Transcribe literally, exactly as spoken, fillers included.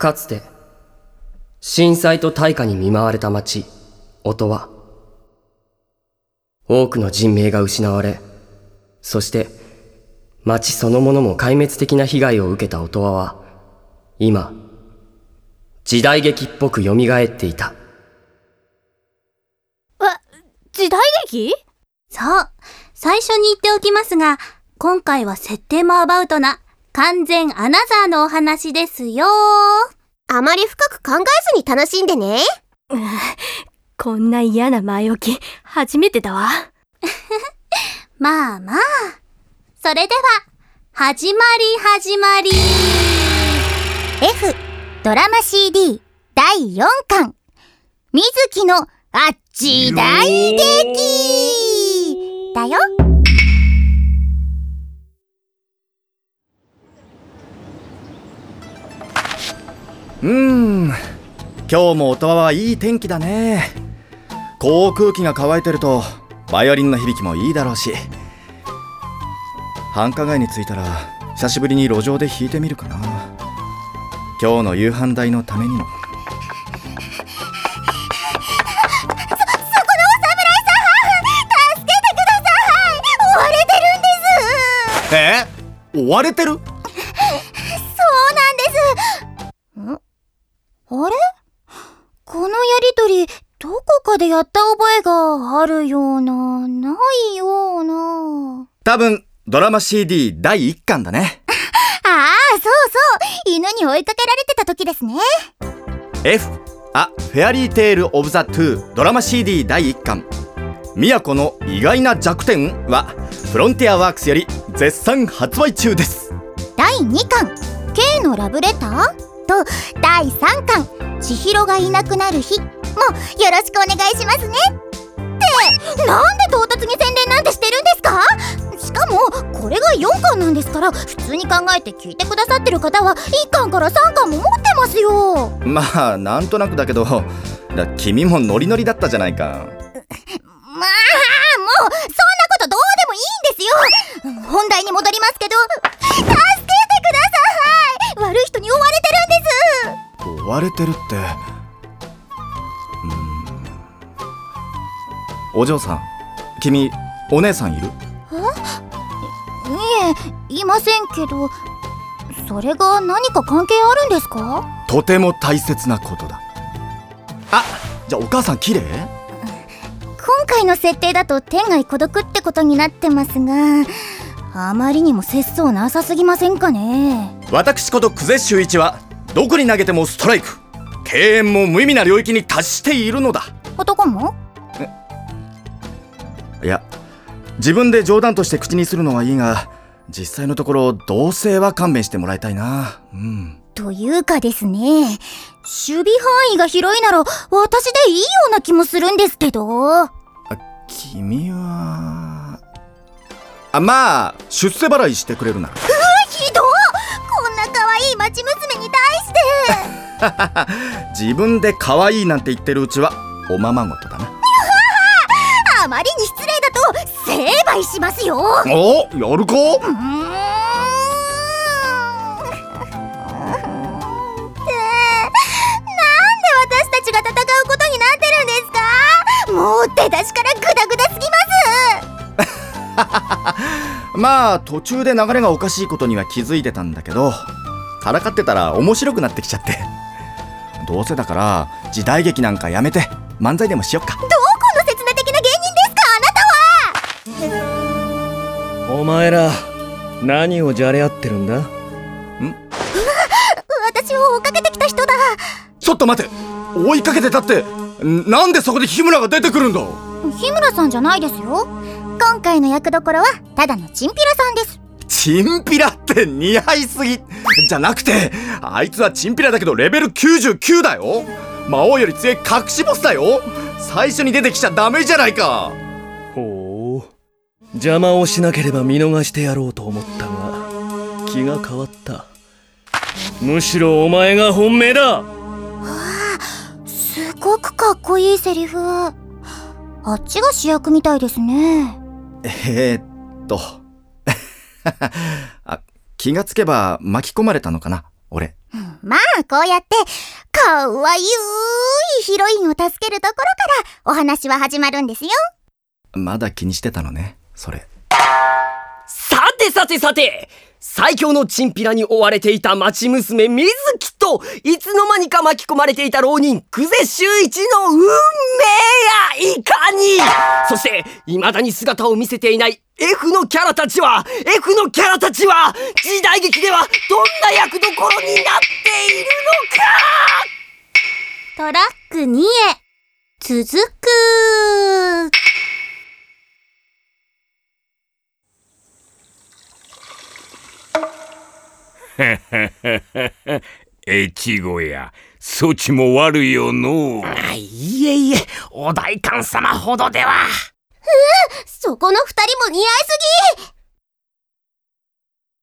かつて震災と大火に見舞われた町音羽。多くの人命が失われ、そして町そのものも壊滅的な被害を受けた音羽は今時代劇っぽく蘇っていた。 え、時代劇？ そう、最初に言っておきますが、今回は設定もアバウトな完全アナザーのお話ですよ。 あまり深く考えずに楽しんでね。 うん、こんな嫌な前置き初めてだわ。 まあまあ、それでは始まり始まり F ドラマ シーディー だいよんかん、水木のあっ時代劇だよ。 うーん、今日も音羽はいい天気だね。こう空気が乾いてるとバイオリンの響きもいいだろうし、繁華街に着いたら久しぶりに路上で弾いてみるかな。今日の夕飯代のためにも。え？追われてる？ そうなんです。ん？あれ？このやりとり、どこかでやった覚えがあるような、ないような。 多分、ドラマ シーディー だいいっかんだね。 ああ、そうそう。犬に追いかけられてた時ですね。 F、A Fairy Tale of the Two ドラマ シーディー だいいっかん。宮古の意外な弱点はフロンティアワークスより絶賛発売中です。 だいにかん K のラブレターとだいさんかん千尋がいなくなる日もよろしくお願いしますね。ってなんで唐突に宣伝なんてしてるんですか？しかもこれがよんかんなんですから、普通に考えて聞いてくださってる方はいっかんからさんかんも持ってますよ。 まあなんとなくだけど、だ君もノリノリだったじゃないか。 まあ、もう、そんなことどうでもいいんですよ。本題に戻りますけど、助けてください。悪い人に追われてるんです。 追われてるって。うーん。お嬢さん、君、お姉さんいる？ え？いえ、いませんけど、それが何か関係あるんですか？ とても大切なことだ。あ、じゃあお母さん綺麗？ 今回の設定だと天涯孤独ってことになってますが、あまりにも節操なさすぎませんかね。 私こと久世秀一はどこに投げてもストライク、敬遠も無意味な領域に達しているのだ。 男も？ いや、自分で冗談として口にするのはいいが、実際のところ同性は勘弁してもらいたいな。うん。 というかですね、守備範囲が広いなら私でいいような気もするんですけど。 君はあ、まあ出世払いしてくれるなら。うわ、 ひどっ！こんな可愛い町娘に対して自分で可愛いなんて言ってるうちはおままごとだな。 あまりに失礼だと成敗しますよ。 お、やるか？うーん私たちが戦うことになってるんですか？もう出だしからグダグダすぎます。まあ途中で流れがおかしいことには気づいてたんだけど、からかってたら面白くなってきちゃって。どうせだから時代劇なんかやめて漫才でもしよっか。どこの刹那的な芸人ですか、あなたは。 お前ら何をじゃれ合ってるんだ？ん？ 私を追いかけてきた人だ。 ちょっと待て、追いかけてたってなんでそこで日村が出てくるんだ？ 日村さんじゃないですよ。今回の役どころはただのチンピラさんです。 チンピラって似合いすぎじゃなくて、あいつはチンピラだけどレベルきゅうじゅうきゅうだよ。魔王より強い隠しボスだよ。最初に出てきちゃダメじゃないか。 ほう、邪魔をしなければ見逃してやろうと思ったが気が変わった。むしろお前が本命だ。 すごくかっこいいセリフ。あっちが主役みたいですね。 えー、っとあ、気がつけば巻き込まれたのかな俺。 ままあこうやってかわゆいヒロインを助けるところからお話は始まるんですよ。 まだ気にしてたのね、それ。 さてさてさて、最強のチンピラに追われていた町娘水木と、いつの間にか巻き込まれていた浪人久世修一の運命やいかに。そして未だに姿を見せていない F のキャラたちは F のキャラたちは時代劇ではどんな役どころになっているのか。 トラックにへ続く。 越後や、そちも悪いよのう。 いえいえ、お代官様ほどでは。 そこの二人も似合いすぎ。